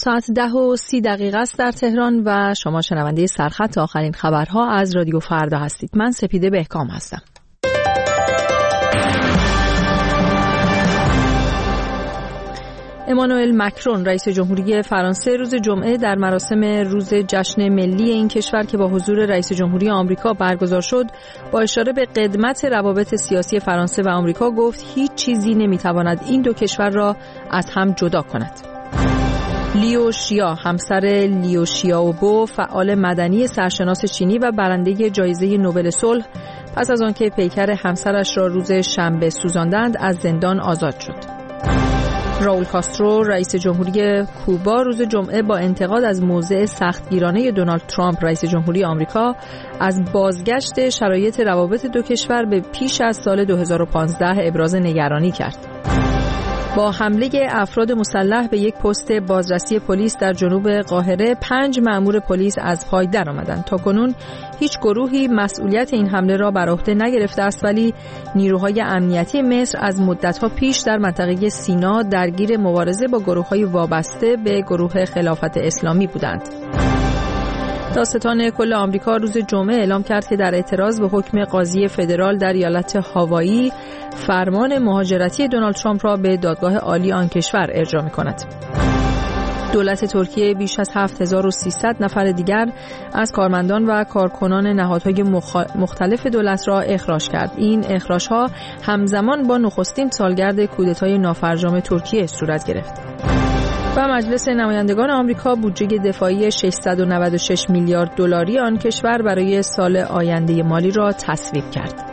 ساعت 10:30 است در تهران و شما شنونده سرخط آخرین خبرها از رادیو فردا هستید. من سپیده بهکام هستم. امانوئل مکرون رئیس جمهوری فرانسه روز جمعه در مراسم روز جشن ملی این کشور که با حضور رئیس جمهوری آمریکا برگزار شد با اشاره به قدمت روابط سیاسی فرانسه و آمریکا گفت هیچ چیزی نمیتواند این دو کشور را از هم جدا کند. لیو شیا همسر لیو شیائوبو فعال مدنی سرشناس چینی و برنده جایزه نوبل صلح پس از آنکه پیکر همسرش را روز شنبه سوزاندند از زندان آزاد شد. راول کاسترو رئیس جمهوری کوبا روز جمعه با انتقاد از موضع سختگیرانه دونالد ترامپ رئیس جمهوری آمریکا از بازگشت شرایط روابط دو کشور به پیش از سال 2015 ابراز نگرانی کرد. با حمله افراد مسلح به یک پست بازرسی پلیس در جنوب قاهره 5 مأمور پلیس از پای درآمدند. تاکنون هیچ گروهی مسئولیت این حمله را بر عهده نگرفته است، ولی نیروهای امنیتی مصر از مدت‌ها پیش در منطقه سینا درگیر مبارزه با گروه‌های وابسته به گروه خلافت اسلامی بودند. دادستان کل آمریکا روز جمعه اعلام کرد که در اعتراض به حکم قاضی فدرال در ایالت هاوایی فرمان مهاجرتی دونالد ترامپ را به دادگاه عالی آن کشور ارجاع می‌کند. دولت ترکیه بیش از 7300 نفر دیگر از کارمندان و کارکنان نهادهای مختلف دولت را اخراج کرد. این اخراج‌ها همزمان با نخستین سالگرد کودتای نافرجام ترکیه صورت گرفت. و مجلس نمایندگان آمریکا بودجه دفاعی 696 میلیارد دلاری آن کشور برای سال آینده مالی را تصویب کرد.